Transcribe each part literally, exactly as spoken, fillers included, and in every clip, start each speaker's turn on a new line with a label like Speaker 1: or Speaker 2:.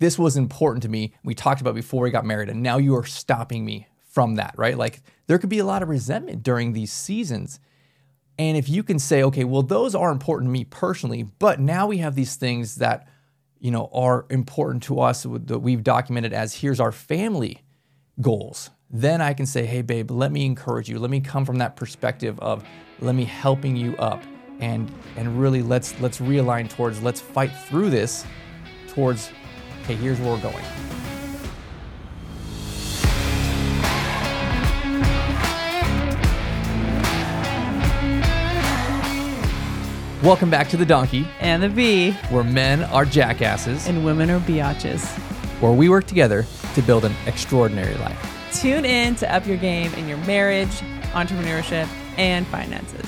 Speaker 1: this was important to me. We talked about it before we got married, and now you are stopping me from that, right? Like there could be a lot of resentment during these seasons. And if you can say, okay, well, those are important to me personally, but now we have these things that, you know, are important to us that we've documented as here's our family goals. Then I can say, hey, babe, let me encourage you. Let me come from that perspective of let me helping you up and and really let's let's realign towards, let's fight through this towards, okay, here's where we're going. Welcome back to The Donkey
Speaker 2: and the Bee,
Speaker 1: where men are jackasses
Speaker 2: and women are biatches,
Speaker 1: where we work together to build an extraordinary life.
Speaker 2: Tune in to up your game in your marriage, entrepreneurship, and finances.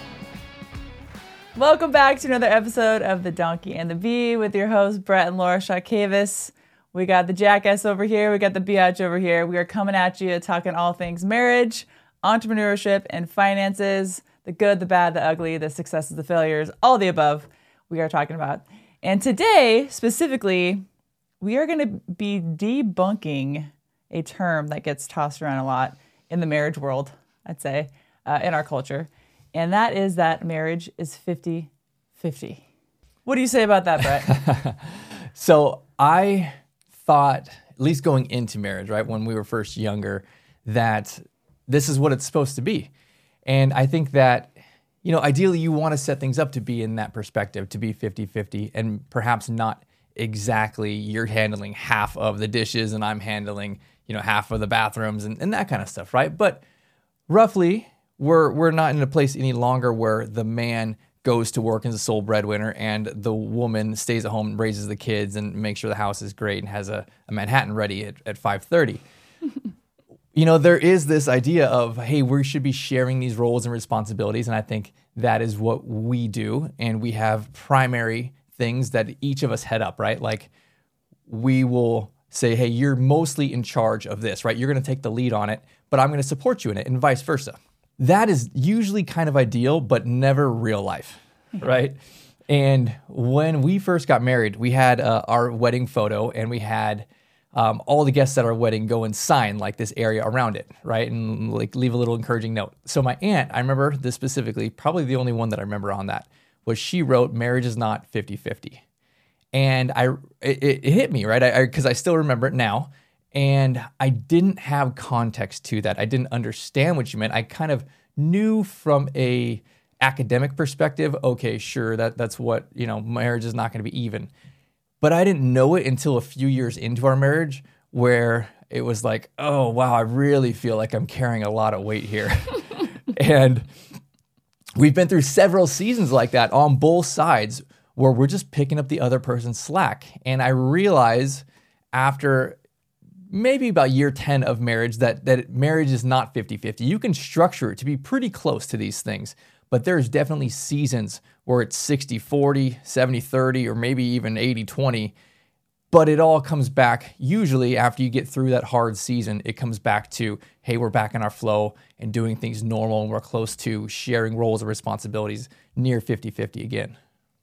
Speaker 2: Welcome back to another episode of The Donkey and the Bee with your hosts, Brett and Laura Shawkavis. We got the jackass over here. We got the biatch over here. We are coming at you talking all things marriage, entrepreneurship, and finances. The good, the bad, the ugly, the successes, the failures, all the above we are talking about. And today, specifically, we are going to be debunking a term that gets tossed around a lot in the marriage world, I'd say, uh, in our culture. And that is that marriage is fifty-fifty. What do you say about that, Brett?
Speaker 1: So I thought, at least going into marriage, right, when we were first younger, that this is what it's supposed to be. And I think that, you know, ideally you want to set things up to be in that perspective, to be fifty-fifty, and perhaps not exactly you're handling half of the dishes and I'm handling, you know, half of the bathrooms and, and that kind of stuff, right? But roughly, we're we're not in a place any longer where the man goes to work as a sole breadwinner and the woman stays at home and raises the kids and makes sure the house is great and has a, a Manhattan ready at, at five thirty. You know, there is this idea of, hey, we should be sharing these roles and responsibilities, and I think that is what we do, and we have primary things that each of us head up, right? Like, we will say, hey, you're mostly in charge of this, right? You're going to take the lead on it, but I'm going to support you in it, and vice versa. That is usually kind of ideal, but never real life, right? And when we first got married, we had uh, our wedding photo, and we had Um, all the guests at our wedding go and sign like this area around it, right? And like leave a little encouraging note. So my aunt, I remember this specifically, probably the only one that I remember on that, was she wrote, marriage is not fifty-fifty. And I, it, it hit me, right? I, I, Cause I still remember it now. And I didn't have context to that. I didn't understand what you meant. I kind of knew from a academic perspective, okay, sure, that that's what, you know, marriage is not going to be even. But I didn't know it until a few years into our marriage where it was like, oh, wow, I really feel like I'm carrying a lot of weight here. And we've been through several seasons like that on both sides where we're just picking up the other person's slack. And I realize after maybe about year ten of marriage that, that marriage is not fifty-fifty. You can structure it to be pretty close to these things. But there's definitely seasons where it's sixty forty, seventy thirty, or maybe even eighty twenty. But it all comes back, usually after you get through that hard season, it comes back to, hey, we're back in our flow and doing things normal, and we're close to sharing roles and responsibilities near fifty-fifty again.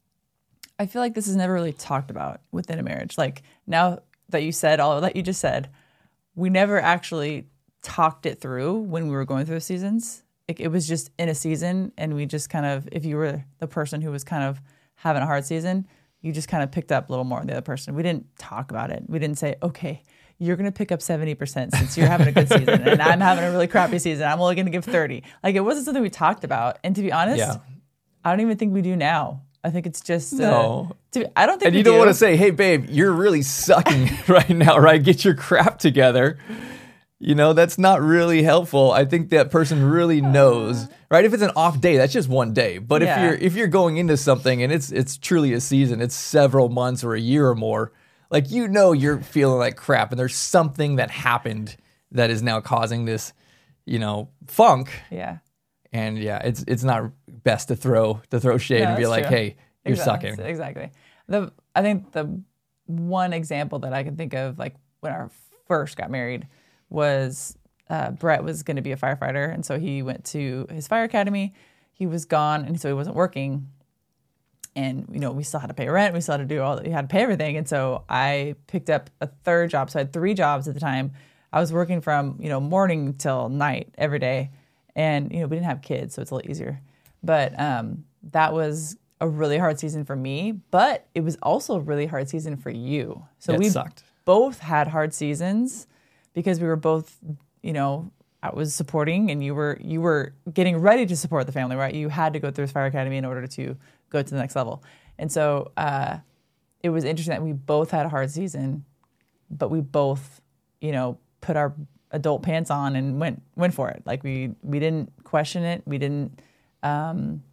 Speaker 2: I feel like this is never really talked about within a marriage. Like, now that you said all that you just said, we never actually talked it through when we were going through the seasons. It, it was just in a season, and we just kind of, if you were the person who was kind of having a hard season, you just kind of picked up a little more than the other person. We didn't talk about it. We didn't say, okay, you're going to pick up seventy percent since you're having a good season, and I'm having a really crappy season. I'm only going to give thirty. Like, it wasn't something we talked about. And to be honest, yeah. I don't even think we do now. I think it's just, uh,
Speaker 1: no.
Speaker 2: To, I don't think
Speaker 1: and
Speaker 2: we
Speaker 1: you don't
Speaker 2: do.
Speaker 1: want to say, hey, babe, you're really sucking right now, right? Get your crap together. You know, that's not really helpful. I think that person really knows, right? If it's an off day, that's just one day. But
Speaker 2: Yeah.
Speaker 1: if you're if you're going into something and it's it's truly a season, it's several months or a year or more, like, you know, you're feeling like crap, and there's something that happened that is now causing this, you know, funk.
Speaker 2: Yeah.
Speaker 1: And yeah, it's it's not best to throw to throw shade
Speaker 2: No,
Speaker 1: and be
Speaker 2: that's
Speaker 1: like,
Speaker 2: true.
Speaker 1: hey, you're
Speaker 2: exactly.
Speaker 1: sucking.
Speaker 2: Exactly. The I think the one example that I can think of, like when I first got married, was uh, Brett was going to be a firefighter, and so he went to his fire academy. He was gone, and so he wasn't working. And, you know, we still had to pay rent. We still had to do all that. We had to pay everything. And so I picked up a third job. So I had three jobs at the time. I was working from, you know, morning till night every day. And, you know, we didn't have kids, so it's a little easier. But um, that was a really hard season for me. But it was also a really hard season for you. So
Speaker 1: It
Speaker 2: we
Speaker 1: sucked.
Speaker 2: both had hard seasons because we were both, you know, I was supporting and you were you were getting ready to support the family, right? You had to go through Fire Academy in order to go to the next level. And so uh, it was interesting that we both had a hard season, but we both, you know, put our adult pants on and went went for it. Like we we didn't question it. We didn't. Um,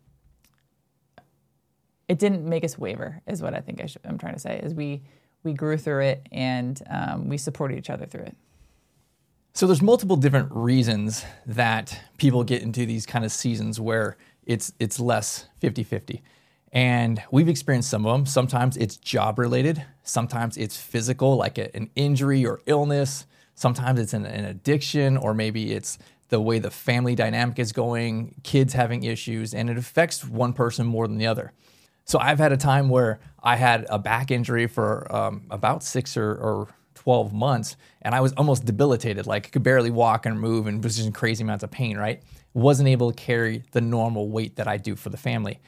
Speaker 2: it didn't make us waver, is what I think I should, I'm trying to say. Is we we grew through it and um, we supported each other through it.
Speaker 1: So there's multiple different reasons that people get into these kind of seasons where it's it's less fifty-fifty. And we've experienced some of them. Sometimes it's job related. Sometimes it's physical, like a, an injury or illness. Sometimes it's an, an addiction, or maybe it's the way the family dynamic is going, kids having issues, and it affects one person more than the other. So I've had a time where I had a back injury for um, about six or, or twelve months, and I was almost debilitated, like could barely walk and move and was just in crazy amounts of pain, right? Wasn't able to carry the normal weight that I do for the family.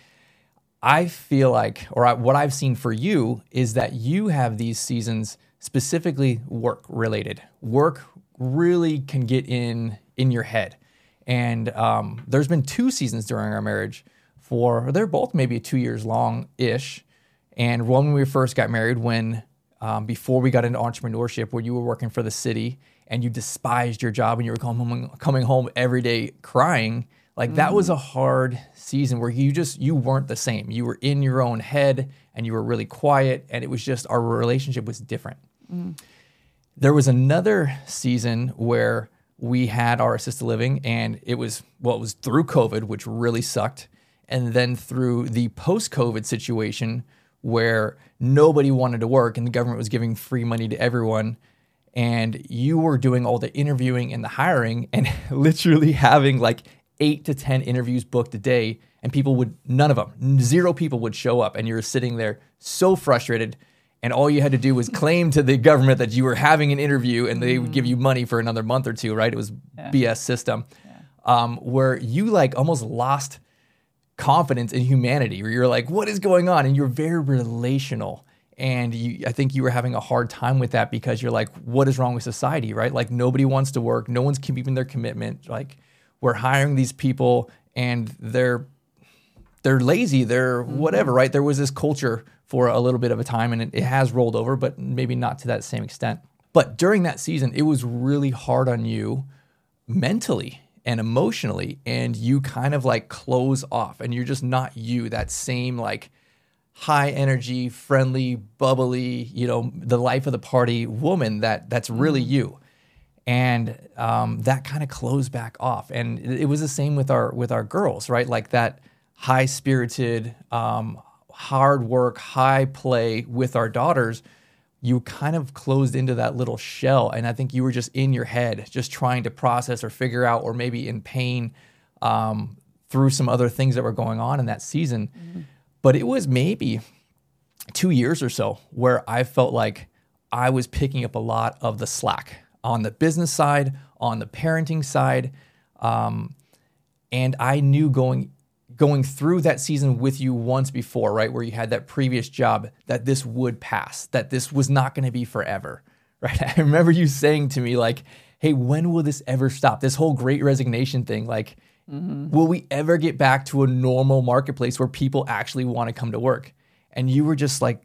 Speaker 1: I feel like, or I, what I've seen for you is that you have these seasons specifically work related. Work really can get in in your head. And um, there's been two seasons during our marriage for, they're both maybe two years long-ish. And one when we first got married, when um, before we got into entrepreneurship, where you were working for the city and you despised your job and you were coming home, coming home every day crying. Like that was a hard season where you just, you weren't the same. You were in your own head and you were really quiet, and it was just, our relationship was different. Mm. There was another season where we had our assisted living, and it was, well, it was through COVID, which really sucked. And then through the post-COVID situation where nobody wanted to work and the government was giving free money to everyone. And you were doing all the interviewing and the hiring and literally having like eight to ten interviews booked a day, and people would, none of them, zero people would show up, and you were sitting there so frustrated, and all you had to do was claim to the government that you were having an interview, and they would give you money for another month or two, right? It was yeah. B S system, yeah. um, where you like almost lost confidence in humanity, where you're like, what is going on? And you're very relational. And you, I think you were having a hard time with that because you're like, what is wrong with society, right? Like nobody wants to work. No one's keeping their commitment. Like, we're hiring these people and they're they're lazy, they're whatever, right? There was this culture for a little bit of a time, and it, it has rolled over, but maybe not to that same extent. But during that season, it was really hard on you mentally and emotionally, and you kind of like close off, and you're just not you, that same like high energy, friendly, bubbly, you know, the life of the party woman that that's really you. And um, that kind of closed back off, and it, it was the same with our with our girls, right? Like that high spirited, um, hard work, high play with our daughters. You kind of closed into that little shell, and I think you were just in your head, just trying to process or figure out, or maybe in pain um, through some other things that were going on in that season. Mm-hmm. But it was maybe two years or so where I felt like I was picking up a lot of the slack. On the business side, on the parenting side. Um, and I knew going going through that season with you once before, right, where you had that previous job, that this would pass, that this was not going to be forever, right? I remember you saying to me like, hey, when will this ever stop? This whole Great Resignation thing, like, mm-hmm. will we ever get back to a normal marketplace where people actually want to come to work? And you were just like,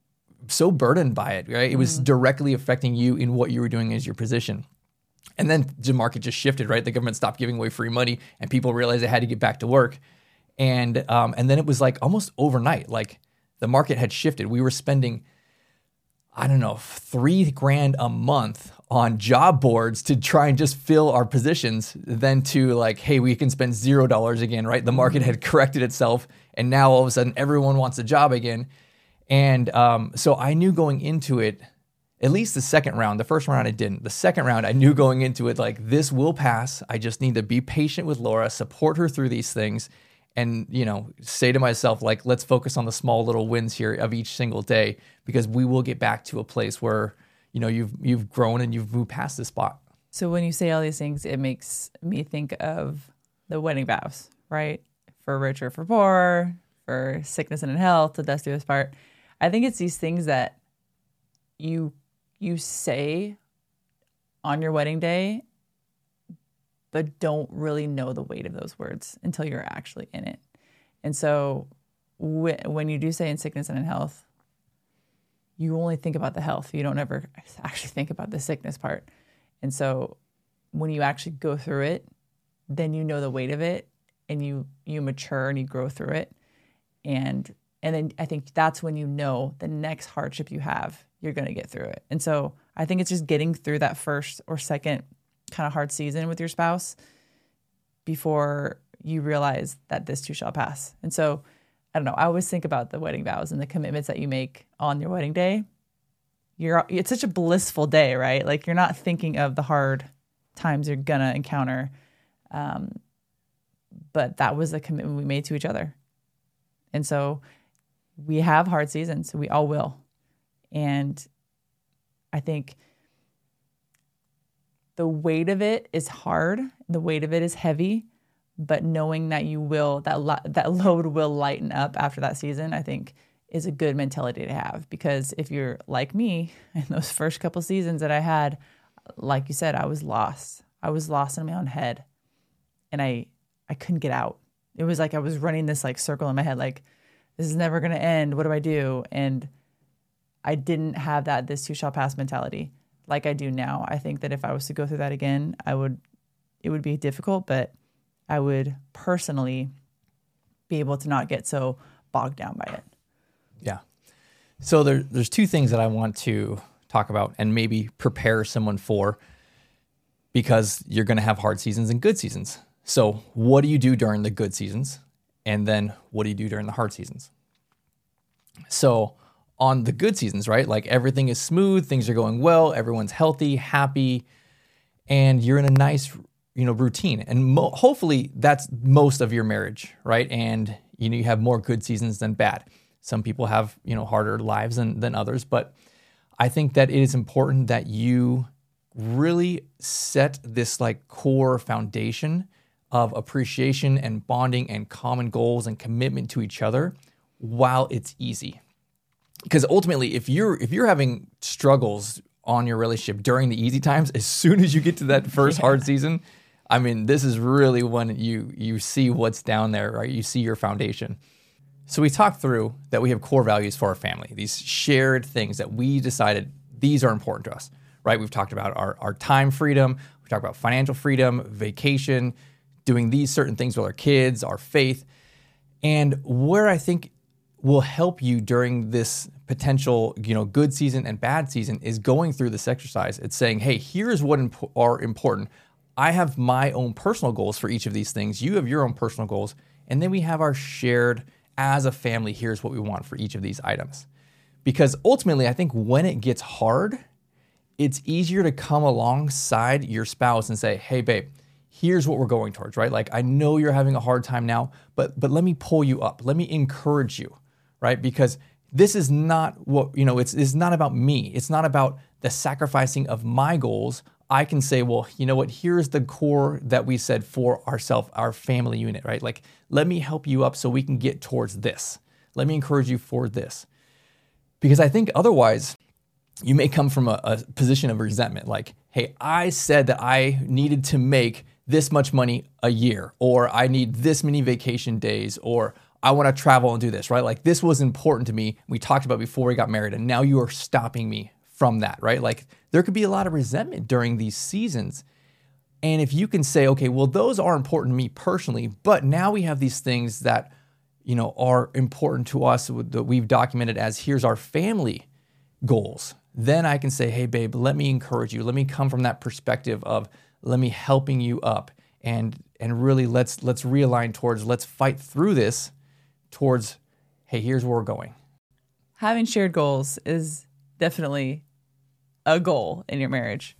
Speaker 1: so burdened by it, right? It was mm. directly affecting you in what you were doing as your position. And then the market just shifted, right? The government stopped giving away free money, and people realized they had to get back to work. And um, and then it was like almost overnight, like the market had shifted. We were spending, I don't know, three grand a month on job boards to try and just fill our positions, then to like, hey, we can spend zero dollars again, right? The market had corrected itself, and now all of a sudden everyone wants a job again. And um, so I knew going into it, at least the second round, the first round I didn't. The second round, I knew going into it, like, this will pass. I just need to be patient with Laura, support her through these things. and, you know, say to myself, like, let's focus on the small little wins here of each single day, because we will get back to a place where, you know, you've you've grown and you've moved past this spot.
Speaker 2: So when you say all these things, it makes me think of the wedding vows, right? For rich or for poor, for sickness and in health, the death do us part. I think it's these things that you you say on your wedding day, but don't really know the weight of those words until you're actually in it. And so wh- when you do say in sickness and in health, you only think about the health. You don't ever actually think about the sickness part. And so when you actually go through it, then you know the weight of it, and you you mature and you grow through it. And and then I think that's when you know the next hardship you have, you're going to get through it. And so I think it's just getting through that first or second kind of hard season with your spouse before you realize that this too shall pass. And so, I don't know, I always think about the wedding vows and the commitments that you make on your wedding day. You're it's such a blissful day, right? Like, you're not thinking of the hard times you're gonna encounter. Um, but that was the commitment we made to each other. And so we have hard seasons. We all will. And I think the weight of it is hard. The weight of it is heavy, but knowing that you will, that lo- that load will lighten up after that season, I think is a good mentality to have. Because if you're like me, in those first couple seasons that I had, like you said, I was lost. I was lost in my own head, and I I couldn't get out. It was like I was running this like circle in my head, like, this is never going to end. What do I do? And I didn't have that this too shall pass mentality like I do now. I think that if I was to go through that again, I would, it would be difficult, but I would personally be able to not get so bogged down by it.
Speaker 1: Yeah. So there, there's two things that I want to talk about and maybe prepare someone for, because you're going to have hard seasons and good seasons. So what do you do during the good seasons? And then what do you do during the hard seasons? So on the good seasons, right? Like, everything is smooth, things are going well, everyone's healthy, happy, and you're in a nice, you know, routine. And mo- hopefully that's most of your marriage, right? And you know, you have more good seasons than bad. Some people have, you know, harder lives than, than others, but I think that it is important that you really set this like core foundation of appreciation and bonding and common goals and commitment to each other while it's easy. Because ultimately, if you're if you're having struggles on your relationship during the easy times, as soon as you get to that first yeah. hard season, I mean, this is really when you you see what's down there, right? You see your foundation. So we talked through that we have core values for our family, these shared things that we decided these are important to us, right? We've talked about our, our time freedom. We talked about financial freedom, vacation, doing these certain things with our kids, our faith. And where I think will help you during this potential, you know, good season and bad season is going through this exercise. It's saying, hey, here's what imp- are important. I have my own personal goals for each of these things. You have your own personal goals. And then we have our shared, as a family, here's what we want for each of these items. Because ultimately, I think when it gets hard, it's easier to come alongside your spouse and say, hey, babe, here's what we're going towards, right? Like, I know you're having a hard time now, but but let me pull you up. Let me encourage you, right? Because this is not what, you know, it's, it's not about me. It's not about the sacrificing of my goals. I can say, well, you know what? Here's the core that we said for ourselves, our family unit, right? Like, let me help you up so we can get towards this. Let me encourage you for this. Because I think otherwise, you may come from a, a position of resentment. Like, hey, I said that I needed to make this much money a year, or I need this many vacation days, or I want to travel and do this, right? Like, this was important to me. We talked about before we got married, and now you are stopping me from that, right? Like, there could be a lot of resentment during these seasons. And if you can say, okay, well, those are important to me personally, but now we have these things that, you know, are important to us that we've documented as here's our family goals. Then I can say, hey, babe, let me encourage you. Let me come from that perspective of let me helping you up, and and really let's let's realign towards, let's fight through this towards, hey, here's where we're going.
Speaker 2: Having shared goals is definitely a goal in your marriage,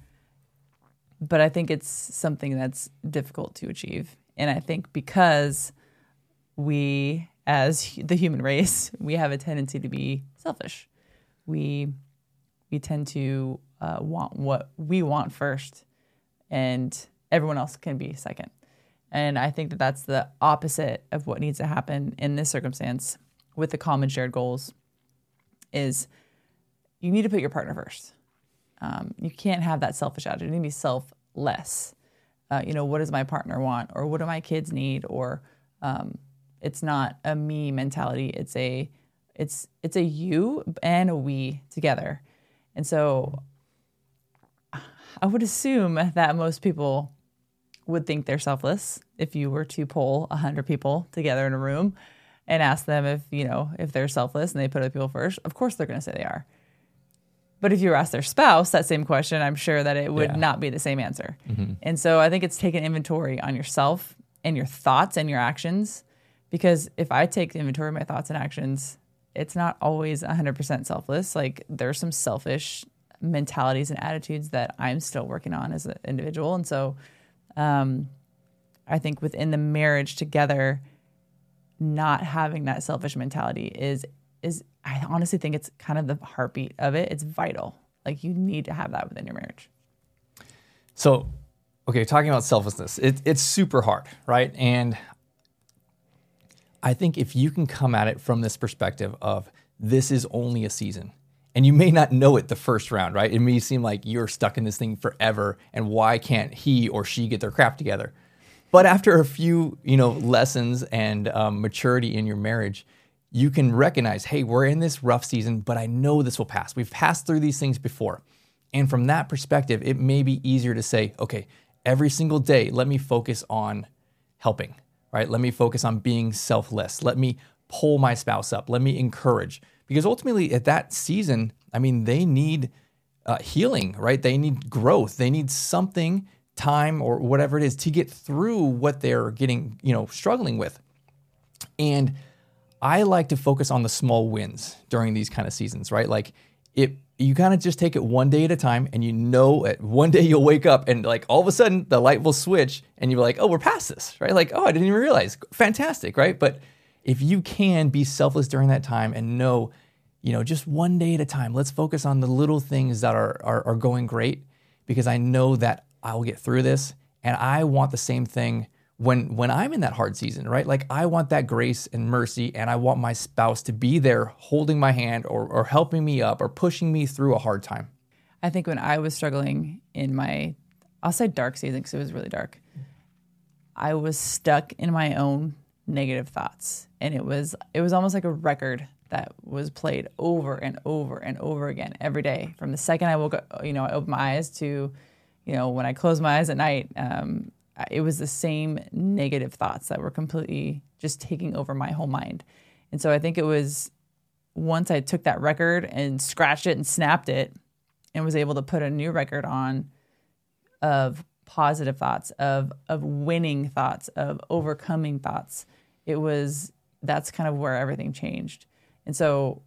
Speaker 2: but I think it's something that's difficult to achieve. And I think because we, as hu- the human race, we have a tendency to be selfish. We we tend to uh, want what we want first, and everyone else can be second. And I think that that's the opposite of what needs to happen in this circumstance with the common shared goals. Is you need to put your partner first. Um, you can't have that selfish attitude. You need to be selfless. Uh, you know, what does my partner want, or what do my kids need, or um, it's not a me mentality. It's a it's it's a you and a we together. And so I would assume that most people would think they're selfless if you were to poll one hundred people together in a room and ask them if, you know, if they're selfless and they put other people first. Of course they're going to say they are. But if you were asked their spouse that same question, I'm sure that it would
Speaker 1: Yeah.
Speaker 2: not be the same answer.
Speaker 1: Mm-hmm.
Speaker 2: And so I think it's taking inventory on yourself and your thoughts and your actions. Because if I take inventory of my thoughts and actions, it's not always one hundred percent selfless. Like there's some selfish mentalities and attitudes that I'm still working on as an individual. And so um, I think within the marriage together, not having that selfish mentality is is I honestly think it's kind of the heartbeat of it. It's vital. Like you need to have that within your marriage.
Speaker 1: So, okay, talking about selflessness, it, it's super hard, right? And I think if you can come at it from this perspective of this is only a season, and you may not know it the first round, right? It may seem like you're stuck in this thing forever, and why can't he or she get their crap together? But after a few, you know, lessons and um, maturity in your marriage, you can recognize, hey, we're in this rough season, but I know this will pass. We've passed through these things before. And from that perspective, it may be easier to say, okay, every single day, let me focus on helping, right? Let me focus on being selfless. Let me pull my spouse up. Let me encourage. Because ultimately at that season, I mean, they need uh, healing, right? They need growth. They need something, time or whatever it is to get through what they're getting, you know, struggling with. And I like to focus on the small wins during these kind of seasons, right? Like it, you kind of just take it one day at a time, and you know, at one day you'll wake up and like all of a sudden the light will switch and you're like, oh, we're past this, right? Like, oh, I didn't even realize. Fantastic, right? But if you can be selfless during that time and know, you know, just one day at a time, let's focus on the little things that are, are, are going great, because I know that I'll get through this. And I want the same thing when when I'm in that hard season, right? Like I want that grace and mercy, and I want my spouse to be there holding my hand or, or helping me up or pushing me through a hard time.
Speaker 2: I think when I was struggling in my, I'll say dark season because it was really dark, I was stuck in my own negative thoughts. And it was it was almost like a record that was played over and over and over again every day. From the second I woke up, you know, I opened my eyes to, you know, when I closed my eyes at night, um, it was the same negative thoughts that were completely just taking over my whole mind. And so I think it was once I took that record and scratched it and snapped it and was able to put a new record on of positive thoughts, of of winning thoughts, of overcoming thoughts. It was, that's kind of where everything changed. And so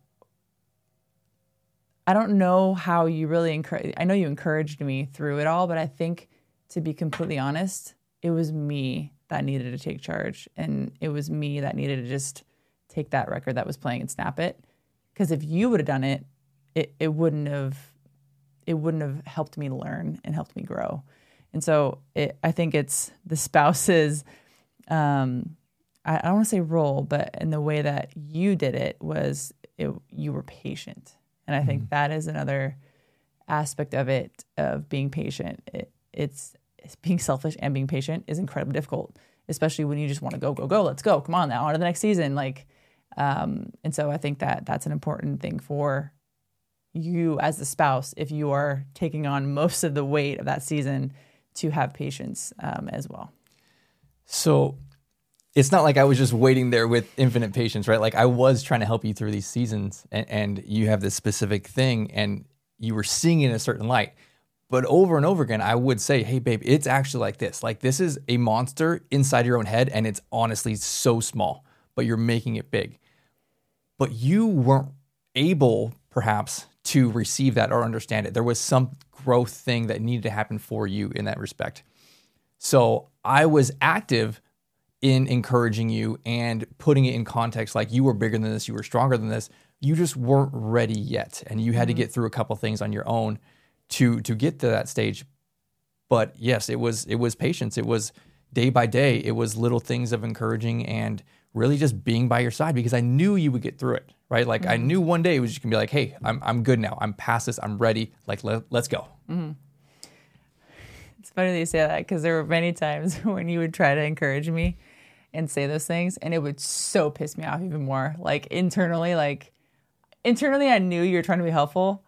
Speaker 2: I don't know how you really encourage, I know you encouraged me through it all, but I think, to be completely honest, it was me that needed to take charge. And it was me that needed to just take that record that was playing and snap it. Because if you would have done it, it, it wouldn't have, it wouldn't have helped me learn and helped me grow. And so it, I think it's the spouse's, um, I, I don't want to say role, but in the way that you did it was it, you were patient. And I think mm-hmm. that is another aspect of it, of being patient. It, it's, it's being selfish and being patient is incredibly difficult, especially when you just want to go, go, go, let's go. Come on now, on to the next season. Like, um, and so I think that that's an important thing for you as the spouse, if you are taking on most of the weight of that season, to have patience um, as well.
Speaker 1: So it's not like I was just waiting there with infinite patience, right? Like I was trying to help you through these seasons, and, and you have this specific thing and you were seeing it in a certain light. But over and over again, I would say, hey, babe, it's actually like this. Like this is a monster inside your own head, and it's honestly so small, but you're making it big. But you weren't able, perhaps, to receive that or understand it. There was some growth thing that needed to happen for you in that respect. So I was active in encouraging you and putting it in context, like you were bigger than this, you were stronger than this. You just weren't ready yet, and you had mm-hmm. to get through a couple things on your own to to get to that stage. But yes, it was it was patience. It was day by day. It was little things of encouraging and really just being by your side, because I knew you would get through it, right? Like mm-hmm. I knew one day it was just gonna be like, hey, I'm I'm good now. I'm past this. I'm ready. Like let, let's go.
Speaker 2: Mm-hmm. It's funny that you say that, because there were many times when you would try to encourage me and say those things, and it would so piss me off even more. Like internally, like internally, I knew you were trying to be helpful,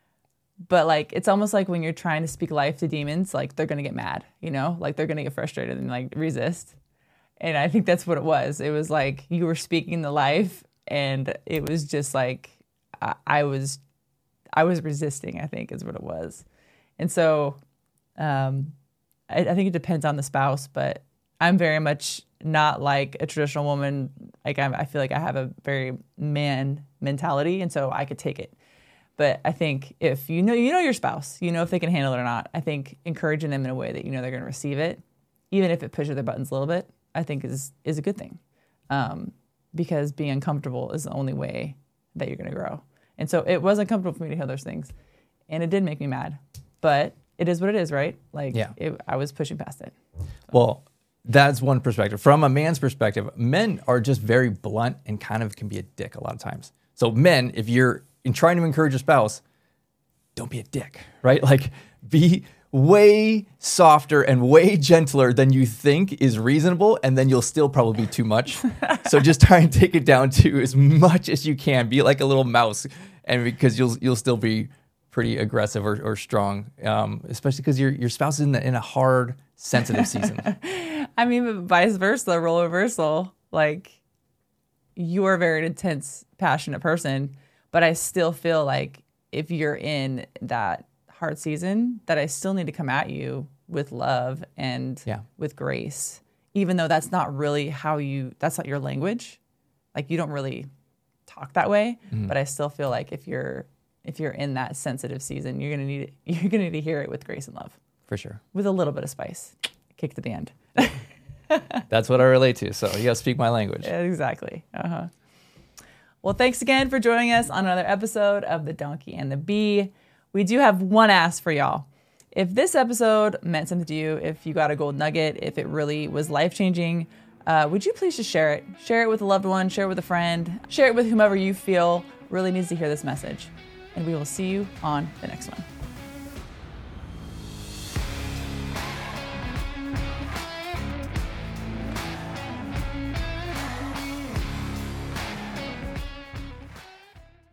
Speaker 2: but like it's almost like when you're trying to speak life to demons, like they're gonna get mad, you know, like they're gonna get frustrated and like resist. And I think that's what it was. It was like you were speaking the life, and it was just like I, I was, I was resisting, I think is what it was. And so um, I, I think it depends on the spouse, but I'm very much not like a traditional woman. Like I'm, I feel like I have a very man mentality, and so I could take it. But I think if you know, you know your spouse, you know if they can handle it or not. I think encouraging them in a way that you know they're going to receive it, even if it pushes their buttons a little bit, I think is is a good thing, um, because being uncomfortable is the only way that you're going to grow. And so it was uncomfortable for me to hear those things, and it did make me mad. But it is what it is, right? Like
Speaker 1: yeah.
Speaker 2: it, I was pushing past it. So.
Speaker 1: Well, that's one perspective. From a man's perspective, men are just very blunt and kind of can be a dick a lot of times. So men, if you're in trying to encourage your spouse, don't be a dick, right? Like be way softer and way gentler than you think is reasonable, and then you'll still probably be too much. So just try and take it down to as much as you can. Be like a little mouse, and because you'll you'll still be pretty aggressive or, or strong, um, especially because your your spouse is in, the, in a hard, sensitive season.
Speaker 2: I mean, but vice versa, role reversal. Like you are a very intense, passionate person, but I still feel like if you're in that hard season, that I still need to come at you with love and
Speaker 1: yeah.
Speaker 2: with grace, even though that's not really how you, that's not your language. Like you don't really talk that way, mm-hmm. but I still feel like if you're, if you're in that sensitive season, you're going to need, you're going to need to hear it with grace and love.
Speaker 1: For sure.
Speaker 2: With a little bit of spice. Kick to the end.
Speaker 1: That's what I relate to. So you got to speak my language.
Speaker 2: Yeah, exactly. Uh-huh. Well, thanks again for joining us on another episode of The Donkey and the Bee. We do have one ask for y'all. If this episode meant something to you, if you got a gold nugget, if it really was life-changing, uh, would you please just share it? Share it with a loved one, share it with a friend, share it with whomever you feel really needs to hear this message. And we will see you on the next one.